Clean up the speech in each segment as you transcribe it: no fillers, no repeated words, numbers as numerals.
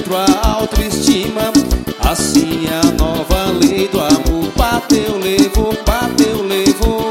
dentro a autoestima. Assim a nova lei do amor bateu, levou, bateu, levou.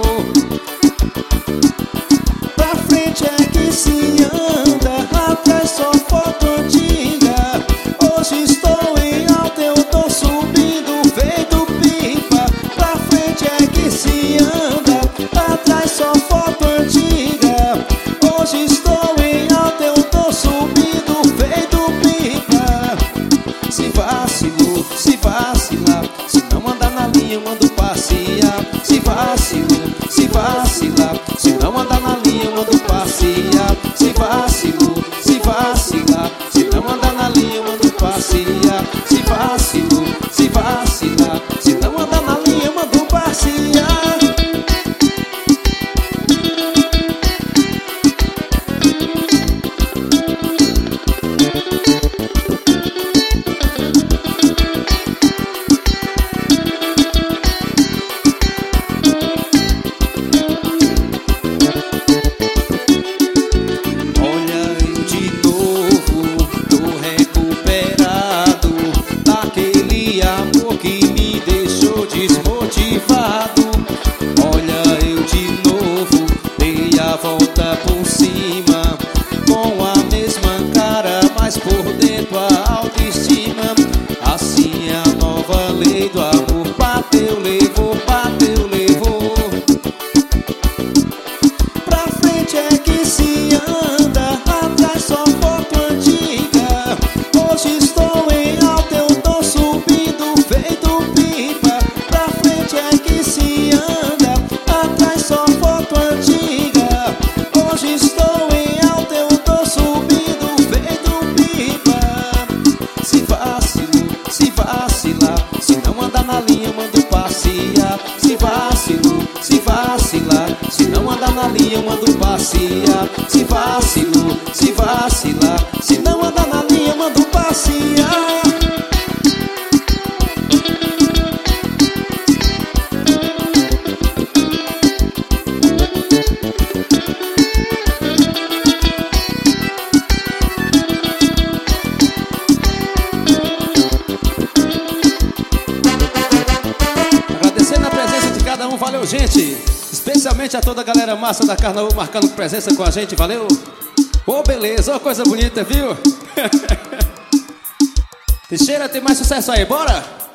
Pra frente é que se anda, atrás só foto antiga. Hoje estou em alta, eu tô subindo feito pipa. Pra frente é que se anda, atrás só foto antiga. Hoje estou em alta, eu tô subindo feito pipa. Se vacilou, se vacilar, se não andar na linha eu mando passear. Se vacilou, se vacilar, se não andar na linha eu mando passear. Se vacilou, se vacilar, se não andar na linha eu mando passear. Se vacilou, se vacilar, se não andar na linha eu mando passear. Desmotivado, olha eu de novo, dei a volta por cima, com a mesma cara, mas por dentro a autoestima. Assim a nova lei do amor bateu, levou, bateu, levou. Pra frente é que se anda, atrás só foto antiga. Hoje estou em alta, eu tô subindo feito pipa. Pra frente é que se anda, atrás só foto antiga. Hoje estou em alta, eu tô subindo feito pipa. Se vacilou, se vacilar, se não andar na linha eu mando passear. Se vacilou, se vacilar, se não andar na linha eu mando passear. Se vacilou, se vacilar, se não andar na linha eu mando passear. Agradecendo a presença de cada um, valeu gente. Especialmente a toda a galera massa da Carnaúba marcando presença com a gente, valeu. Ô beleza, ô coisa bonita, viu? Teixeira, tem mais sucesso aí, bora?